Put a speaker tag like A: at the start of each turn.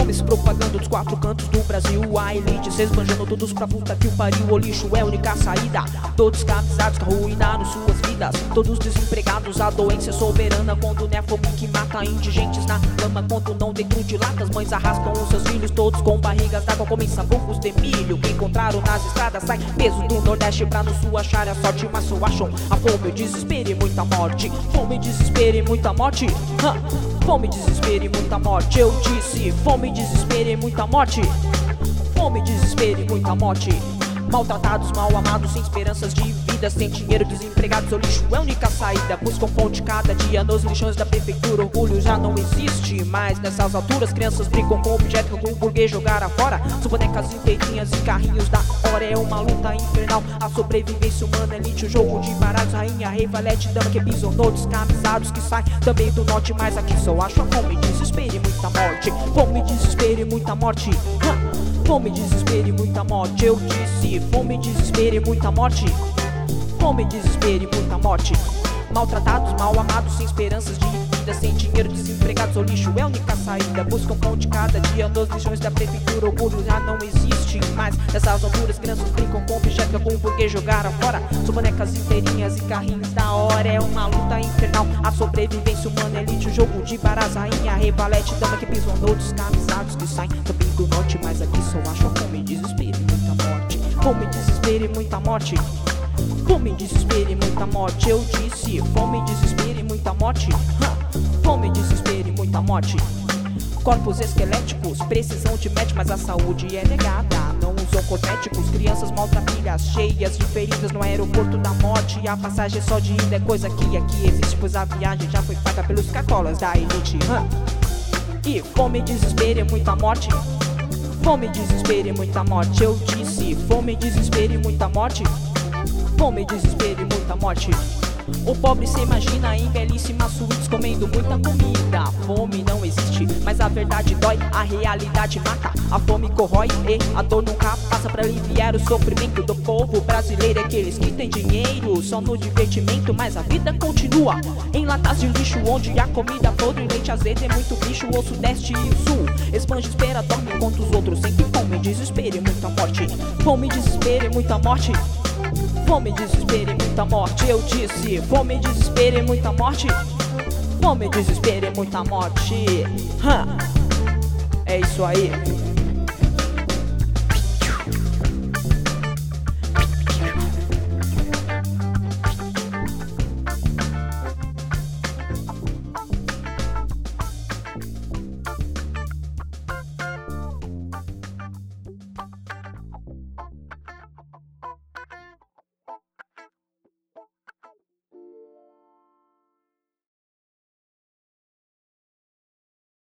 A: se propagando dos quatro cantos do Brasil. A elite se esbanjando, todos pra puta que o pariu. O lixo é a única saída, todos escravizados que arruinaram suas vidas. Todos desempregados, a doença é soberana. Quando não é fome que mata indigentes na lama. Quando não dentro de latas, mães arrastam os seus filhos. Todos com barrigas d'água, comem sabufos de milho. Que encontraram nas estradas, sai peso do Nordeste pra no sul achar a sorte. Mas só acham a fome, o desespero e muita morte. Fome, desespero e muita morte. Fome, desespero e muita morte. Eu disse fome, desespero e muita morte. Fome, desespero e muita morte. Maltratados, mal amados, sem esperanças de vida. Sem dinheiro, desempregados, o lixo é a única saída. Buscam fonte cada dia nos lixões da prefeitura. Orgulho já não existe mais nessas alturas. Crianças brincam com objetos que o burguês jogar afora. São bonecas inteirinhas e carrinhos da hora. É uma luta infernal, a sobrevivência humana. Elite, o jogo de baralhos, rainha, rei, valete, dama. Que bisonou, descamisados que saem também do norte. Mas aqui só acho a fome, desespero e muita morte. Fome, desespero e muita morte. Fome, desespero e muita morte. Eu disse fome, desespero e muita morte. Fome, desespero e muita morte. Maltratados, mal amados, sem esperanças de vida. Sem dinheiro, desempregados, o lixo é a única saída. Buscam pão de cada dia nos lixões da prefeitura. Orgulho já não existe mais nessas alturas. Crianças brincam com objetos com o burguês jogaram fora. São bonecas inteirinhas e carrinhos da hora. É uma luta infernal, a sobrevivência humana. Elite, o jogo de baralhos, rainha, rei, valete, dama. Que pisam noutros camisados que saem também do norte. Mas aqui só acho fome, desespero e muita morte. Fome, desespero e muita morte. Fome, desespero e muita morte. Eu disse fome, desespero e muita morte. Fome, desespero e muita morte. Corpos esqueléticos precisam de médico, mas a saúde é negada. Não usam cosméticos, crianças maltrapilhas, cheias de feridas no aeroporto da morte. A passagem só de ida é coisa que aqui existe, pois a viagem já foi paga pelos cacolas da elite. E fome, desespero e muita morte. Fome, desespero e muita morte. Eu disse fome, desespero e muita morte. Fome, desespero e muita morte. O pobre se imagina em belíssimas suítes comendo muita comida. A fome não existe, mas a verdade dói, a realidade mata. A fome corrói e a dor nunca passa. Pra aliviar o sofrimento do povo brasileiro. Aqueles que têm dinheiro só no divertimento, mas a vida continua em latas de lixo, onde a comida podre, leite azedo é muito bicho. O sudeste e o sul esbanja, espera, dorme enquanto os outros sentem fome, desespero e muita morte. Fome, desespero e muita morte. Fome, desespero e muita morte. Eu disse fome, desespero e muita morte. Fome, desespero e muita morte. É isso aí.